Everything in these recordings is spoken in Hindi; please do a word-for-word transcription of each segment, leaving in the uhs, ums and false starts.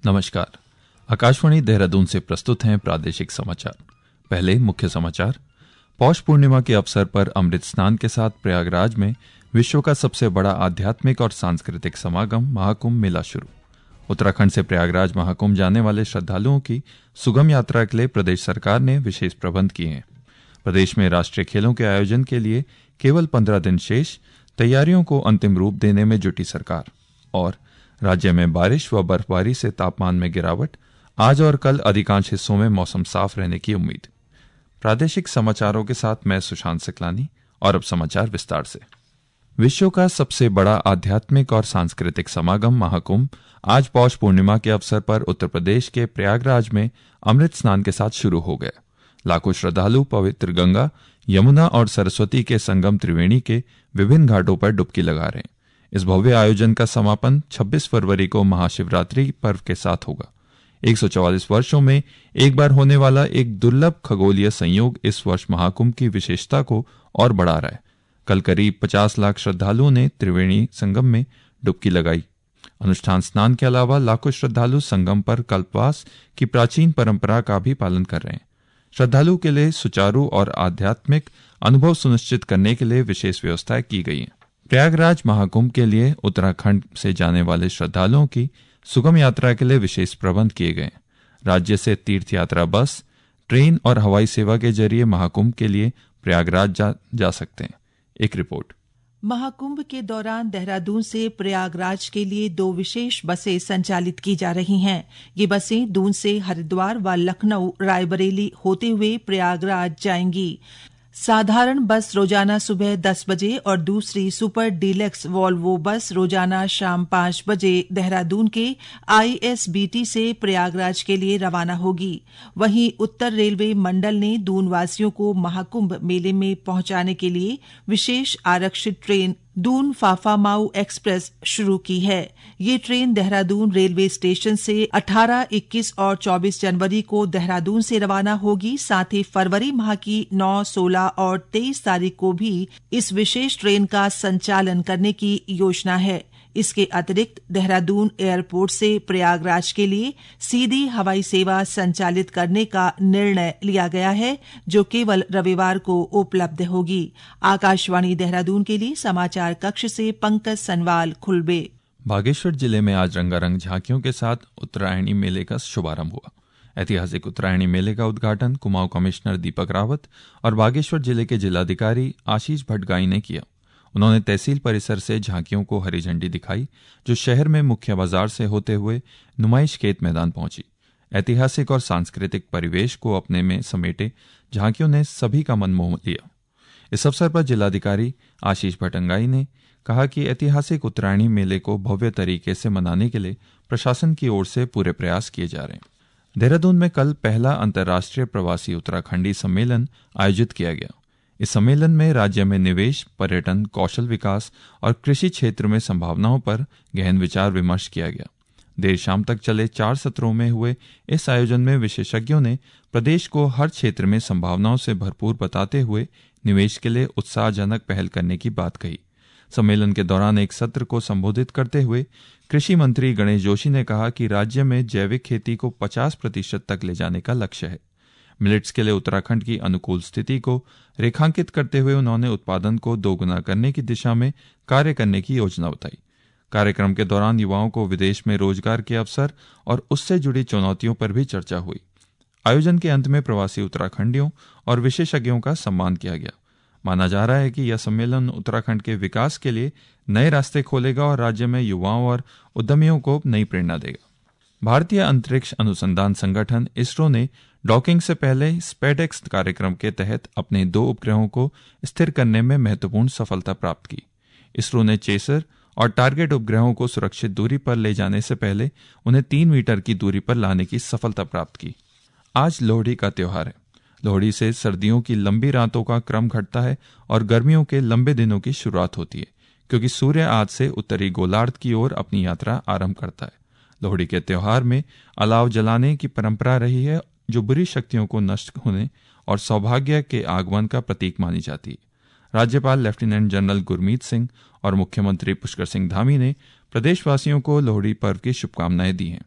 नमस्कार। आकाशवाणी देहरादून से प्रस्तुत हैं प्रादेशिक समाचार। पहले मुख्य समाचार। पौष पूर्णिमा के अवसर पर अमृत स्नान के साथ प्रयागराज में विश्व का सबसे बड़ा आध्यात्मिक और सांस्कृतिक समागम महाकुंभ मेला शुरू। उत्तराखंड से प्रयागराज महाकुंभ जाने वाले श्रद्धालुओं की सुगम यात्रा के लिए प्रदेश सरकार ने विशेष प्रबंध किए हैं। प्रदेश में राष्ट्रीय खेलों के आयोजन के लिए केवल पंद्रह दिन शेष, तैयारियों को अंतिम रूप देने में जुटी सरकार। और राज्य में बारिश व बर्फबारी से तापमान में गिरावट, आज और कल अधिकांश हिस्सों में मौसम साफ रहने की उम्मीद। प्रादेशिक समाचारों के साथ मैं सुशांत सिकलानी। और अब समाचार विस्तार से। विश्व का सबसे बड़ा आध्यात्मिक और सांस्कृतिक समागम महाकुंभ आज पौष पूर्णिमा के अवसर पर उत्तर प्रदेश के प्रयागराज में अमृत स्नान के साथ शुरू हो गया। लाखों श्रद्धालु पवित्र गंगा, यमुना और सरस्वती के संगम त्रिवेणी के विभिन्न घाटों पर डुबकी लगा रहे हैं। इस भव्य आयोजन का समापन छब्बीस फरवरी को महाशिवरात्रि पर्व के साथ होगा। एक सौ चौवालीस वर्षों में एक बार होने वाला एक दुर्लभ खगोलीय संयोग इस वर्ष महाकुंभ की विशेषता को और बढ़ा रहा है। कल करीब पचास लाख श्रद्धालुओं ने त्रिवेणी संगम में डुबकी लगाई। अनुष्ठान स्नान के अलावा लाखों श्रद्धालु संगम पर कल्पवास की प्राचीन परंपरा का भी पालन कर रहे हैं। श्रद्धालु के लिए सुचारू और आध्यात्मिक अनुभव सुनिश्चित करने के लिए विशेष व्यवस्थाएं की गई हैं। प्रयागराज महाकुंभ के लिए उत्तराखंड से जाने वाले श्रद्धालुओं की सुगम यात्रा के लिए विशेष प्रबंध किए गए। राज्य से तीर्थ यात्रा बस, ट्रेन और हवाई सेवा के जरिए महाकुंभ के लिए प्रयागराज जा, जा सकते हैं। एक रिपोर्ट। महाकुंभ के दौरान देहरादून से प्रयागराज के लिए दो विशेष बसें संचालित की जा रही हैं। ये बसें दून से हरिद्वार व लखनऊ रायबरेली होते हुए प्रयागराज जाएंगी। साधारण बस रोजाना सुबह दस बजे और दूसरी सुपर डीलक्स वॉल्वो बस रोजाना शाम पांच बजे देहरादून के आईएसबीटी से प्रयागराज के लिए रवाना होगी। वहीं उत्तर रेलवे मंडल ने दून वासियों को महाकुंभ मेले में पहुंचाने के लिए विशेष आरक्षित ट्रेन दून फाफामाऊ एक्सप्रेस शुरू की है। ये ट्रेन देहरादून रेलवे स्टेशन से अठारह, इक्कीस और चौबीस जनवरी को देहरादून से रवाना होगी। साथ ही फरवरी माह की नौ, सोलह और तेईस तारीख को भी इस विशेष ट्रेन का संचालन करने की योजना है। इसके अतिरिक्त देहरादून एयरपोर्ट से प्रयागराज के लिए सीधी हवाई सेवा संचालित करने का निर्णय लिया गया है, जो केवल रविवार को उपलब्ध होगी। आकाशवाणी देहरादून के लिए समाचार कक्ष से पंकज सनवाल, खुलबे। बागेश्वर जिले में आज रंगारंग झांकियों के साथ उत्तरायणी मेले का शुभारंभ हुआ। ऐतिहासिक उत्तरायणी मेले का उद्घाटन कुमाऊं कमिश्नर दीपक रावत और बागेश्वर जिले के जिलाधिकारी आशीष भटगाई ने किया। उन्होंने तहसील परिसर से झांकियों को हरी झंडी दिखाई, जो शहर में मुख्य बाजार से होते हुए नुमाइश खेत मैदान पहुंची। ऐतिहासिक और सांस्कृतिक परिवेश को अपने में समेटे झांकियों ने सभी का मन मोह लिया। इस अवसर पर जिलाधिकारी आशीष भटगाई ने कहा कि ऐतिहासिक उत्तरायणी मेले को भव्य तरीके से मनाने के लिए प्रशासन की ओर से पूरे प्रयास किए जा रहे हैं। देहरादून में कल पहला अंतर्राष्ट्रीय प्रवासी उत्तराखंडी सम्मेलन आयोजित किया गया। इस सम्मेलन में राज्य में निवेश, पर्यटन, कौशल विकास और कृषि क्षेत्र में संभावनाओं पर गहन विचार विमर्श किया गया। देर शाम तक चले चार सत्रों में हुए इस आयोजन में विशेषज्ञों ने प्रदेश को हर क्षेत्र में संभावनाओं से भरपूर बताते हुए निवेश के लिए उत्साहजनक पहल करने की बात कही। सम्मेलन के दौरान एक सत्र को संबोधित करते हुए कृषि मंत्री गणेश जोशी ने कहा कि राज्य में जैविक खेती को पचास प्रतिशत तक ले जाने का लक्ष्य है। मिलेट्स के लिए उत्तराखंड की अनुकूल स्थिति को रेखांकित करते हुए उन्होंने उत्पादन को दोगुना करने की दिशा में कार्य करने की योजना बताई। कार्यक्रम के दौरान युवाओं को विदेश में रोजगार के अवसर और उससे जुड़ी चुनौतियों पर भी चर्चा हुई। आयोजन के अंत में प्रवासी उत्तराखंडियों और विशेषज्ञों का सम्मान किया गया। माना जा रहा है कि यह सम्मेलन उत्तराखंड के विकास के लिए नए रास्ते खोलेगा और राज्य में युवाओं और उद्यमियों को नई प्रेरणा देगा। भारतीय अंतरिक्ष अनुसंधान संगठन इसरो ने डॉकिंग से पहले स्पेडेक्स कार्यक्रम के तहत अपने दो उपग्रहों को स्थिर करने में महत्वपूर्ण सफलता प्राप्त की। इसरो ने चेसर और टारगेट उपग्रहों को सुरक्षित दूरी पर ले जाने से पहले उन्हें तीन मीटर की दूरी पर लाने की सफलता प्राप्त की। आज लोहड़ी का त्योहार है। लोहड़ी से सर्दियों की लंबी रातों का क्रम घटता है और गर्मियों के लंबे दिनों की शुरुआत होती है, क्योंकि सूर्य आज से उत्तरी गोलार्ध की ओर अपनी यात्रा आरंभ करता है। लोहड़ी के त्योहार में अलाव जलाने की परंपरा रही है, जो बुरी शक्तियों को नष्ट होने और सौभाग्य के आगमन का प्रतीक मानी जाती है। राज्यपाल लेफ्टिनेंट जनरल गुरमीत सिंह और मुख्यमंत्री पुष्कर सिंह धामी ने प्रदेशवासियों को लोहड़ी पर्व की शुभकामनाएं दी हैं।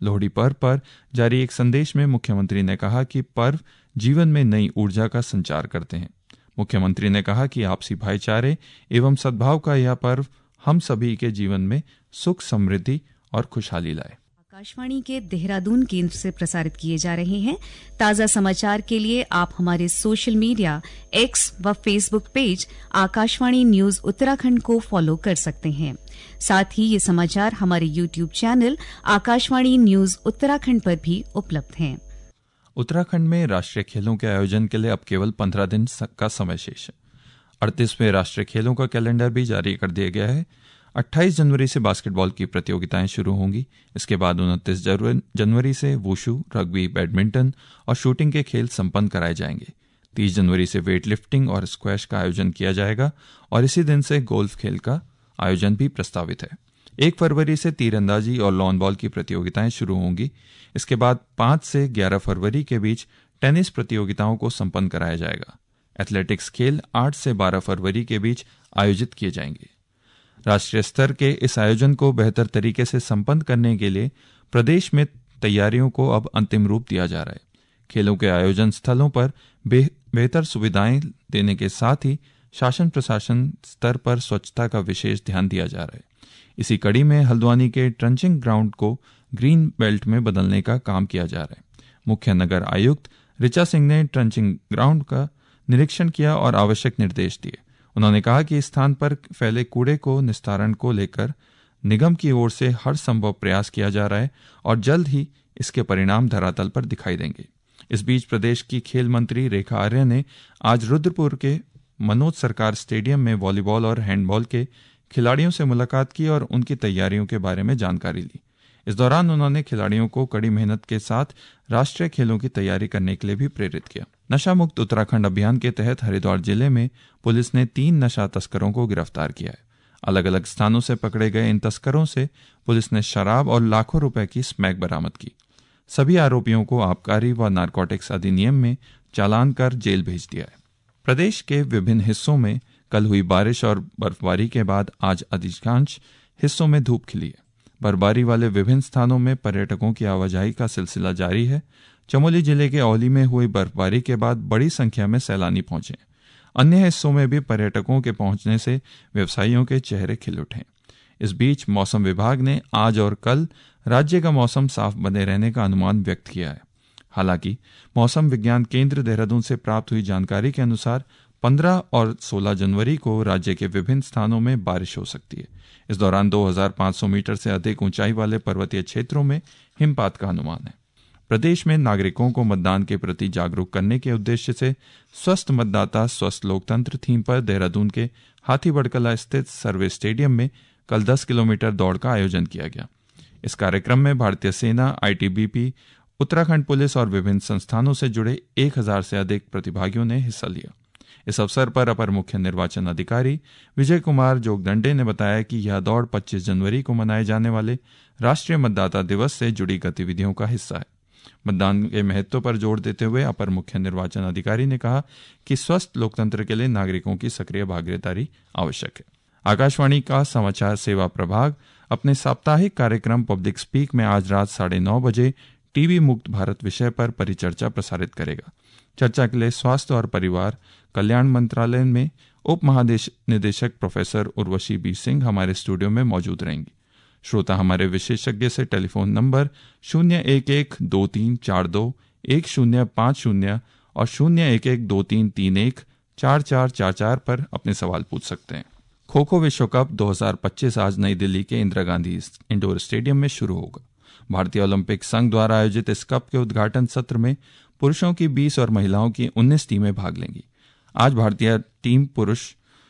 लोहड़ी पर्व पर जारी एक संदेश में मुख्यमंत्री ने कहा कि पर्व जीवन में नई ऊर्जा का संचार करते हैं। मुख्यमंत्री ने कहा कि आपसी भाईचारे एवं सद्भाव का यह पर्व हम सभी के जीवन में सुख, समृद्धि और खुशहाली लाए। आकाशवाणी के देहरादून केंद्र से प्रसारित किए जा रहे हैं। ताजा समाचार के लिए आप हमारे सोशल मीडिया एक्स व Facebook page Akashvani news Uttarakhand को फॉलो कर सकते हैं। साथ ही ये समाचार हमारे YouTube channel Akashvani news Uttarakhand पर भी उपलब्ध हैं। उत्तराखंड में राष्ट्रीय खेलों के आयोजन के लिए अब केवल पंद्रह दिन का समय शेष है। अड़तीसवें राष्ट्रीय खेलों का कैलेंडर भी जारी कर दिया गया है। अट्ठाईस जनवरी से बास्केटबॉल की प्रतियोगिताएं शुरू होंगी। इसके बाद उनतीस जनवरी से वुशु, रग्बी, बैडमिंटन और शूटिंग के खेल संपन्न कराए जाएंगे। तीस जनवरी से वेट लिफ्टिंग और स्क्वैश का आयोजन किया जाएगा और इसी दिन से गोल्फ खेल का आयोजन भी प्रस्तावित है। एक फरवरी से तीरंदाजी और लॉन बॉल की प्रतियोगिताएं शुरू होंगी। इसके बाद पांच से ग्यारह फरवरी के बीच टेनिस प्रतियोगिताओं को संपन्न कराया जाएगा। एथलेटिक्स खेल आठ से बारह फरवरी के बीच आयोजित किए जाएंगे। राष्ट्रीय स्तर के इस आयोजन को बेहतर तरीके से संपन्न करने के लिए प्रदेश में तैयारियों को अब अंतिम रूप दिया जा रहा है। खेलों के आयोजन स्थलों पर बे, बेहतर सुविधाएं देने के साथ ही शासन प्रशासन स्तर पर स्वच्छता का विशेष ध्यान दिया जा रहा है। इसी कड़ी में हल्द्वानी के ट्रंचिंग ग्राउंड को ग्रीन बेल्ट में बदलने का काम किया जा रहा है। मुख्य नगर आयुक्त ऋचा सिंह ने ट्रंचिंग ग्राउंड का निरीक्षण किया और आवश्यक निर्देश दिए। उन्होंने कहा कि इस स्थान पर फैले कूड़े को निस्तारण को लेकर निगम की ओर से हर संभव प्रयास किया जा रहा है और जल्द ही इसके परिणाम धरातल पर दिखाई देंगे। इस बीच प्रदेश की खेल मंत्री रेखा आर्य ने आज रुद्रपुर के मनोज सरकार स्टेडियम में वॉलीबॉल और हैंडबॉल के खिलाड़ियों से मुलाकात की और उनकी तैयारियों के बारे में जानकारी ली। इस दौरान उन्होंने खिलाड़ियों को कड़ी मेहनत के साथ राष्ट्रीय खेलों की तैयारी करने के लिए भी प्रेरित किया। नशा मुक्त उत्तराखंड अभियान के तहत हरिद्वार जिले में पुलिस ने तीन नशा तस्करों को गिरफ्तार किया है। अलग अलग स्थानों से पकड़े गए इन तस्करों से पुलिस ने शराब और लाखों रुपए की स्मैक बरामद की। सभी आरोपियों को आबकारी व नारकोटिक्स अधिनियम में चालान कर जेल भेज दिया है। प्रदेश के विभिन्न हिस्सों में कल हुई बारिश और बर्फबारी के बाद आज अधिकांश हिस्सों में धूप खिली है। बर्फबारी वाले विभिन्न स्थानों में पर्यटकों की आवाजाही का सिलसिला जारी है। चमोली जिले के औली में हुई बर्फबारी के बाद बड़ी संख्या में सैलानी पहुंचे। अन्य हिस्सों में भी पर्यटकों के पहुंचने से व्यवसायियों के चेहरे खिल उठे। इस बीच मौसम विभाग ने आज और कल राज्य का मौसम साफ बने रहने का अनुमान व्यक्त किया है। हालांकि मौसम विज्ञान केंद्र देहरादून से प्राप्त हुई जानकारी के अनुसार पंद्रह और सोलह जनवरी को राज्य के विभिन्न स्थानों में बारिश हो सकती है। इस दौरान दो हज़ार पाँच सौ मीटर से अधिक ऊंचाई वाले पर्वतीय क्षेत्रों में हिमपात का अनुमान है। प्रदेश में नागरिकों को मतदान के प्रति जागरूक करने के उद्देश्य से स्वस्थ मतदाता स्वस्थ लोकतंत्र थीम पर देहरादून के हाथीबड़कला स्थित सर्वे स्टेडियम में कल दस किलोमीटर दौड़ का आयोजन किया गया। इस कार्यक्रम में भारतीय सेना, I T B P, Uttarakhand police और विभिन्न संस्थानों से जुड़े एक हजार से अधिक प्रतिभागियों ने हिस्सा लिया। इस अवसर पर अपर मुख्य निर्वाचन अधिकारी विजय कुमार जोगदंडे ने बताया कि यह दौड़ पच्चीस जनवरी को मनाए जाने वाले राष्ट्रीय मतदाता दिवस से जुड़ी गतिविधियों का हिस्सा है। मतदान के महत्व पर जोर देते हुए अपर मुख्य निर्वाचन अधिकारी ने कहा कि स्वस्थ लोकतंत्र के लिए नागरिकों की सक्रिय भागीदारी आवश्यक है। आकाशवाणी का समाचार सेवा प्रभाग अपने साप्ताहिक कार्यक्रम पब्लिक स्पीक में आज रात साढ़े नौ बजे टीबी मुक्त भारत विषय पर परिचर्चा प्रसारित करेगा। चर्चा के लिए स्वास्थ्य और परिवार कल्याण मंत्रालय में उप महानिदेशक प्रोफेसर उर्वशी बी सिंह हमारे स्टूडियो में मौजूद रहेंगी। श्रोता हमारे विशेषज्ञ से टेलीफोन नंबर शून्य एक एक दो तीन चार दो एक शून्य पाँच शून्य और शून्य एक एक दो तीन तीन एक चार चार चार चार पर अपने सवाल पूछ सकते हैं। खो खो विश्व कप दो हज़ार पच्चीस आज नई दिल्ली के इंदिरा गांधी इंडोर स्टेडियम में शुरू होगा। भारतीय ओलंपिक संघ द्वारा आयोजित इस कप के उद्घाटन सत्र में पुरुषों की बीस और महिलाओं की उन्नीस टीमें भाग लेंगी। आज भारतीय टीम पुरुष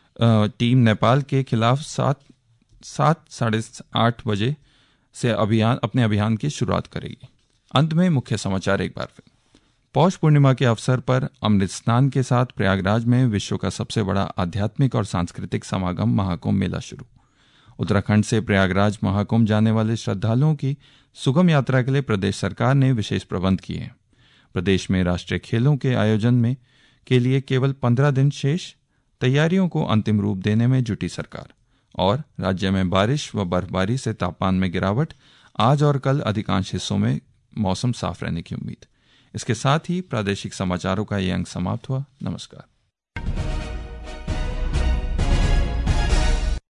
टीम नेपाल के खिलाफ सात सात साढ़े आठ बजे से अभियान अपने अभियान की शुरुआत करेगी। अंत में मुख्य समाचार एक बार फिर। पौष पूर्णिमा के अवसर पर अमृत स्नान के साथ प्रयागराज में विश्व का सबसे बड़ा आध्यात्मिक और सांस्कृतिक समागम महाकुंभ मेला शुरू। उत्तराखंड से प्रयागराज महाकुंभ जाने वाले श्रद्धालुओं की सुगम यात्रा के लिए प्रदेश सरकार ने विशेष प्रबंध किए हैं। प्रदेश में राष्ट्रीय खेलों के आयोजन में के लिए केवल पंद्रह दिन शेष, तैयारियों को अंतिम रूप देने में जुटी सरकार। और राज्य में बारिश व बर्फबारी से तापमान में गिरावट, आज और कल अधिकांश हिस्सों में मौसम साफ रहने की उम्मीद। इसके साथ ही प्रादेशिक समाचारों का ये अंक समाप्त हुआ। नमस्कार।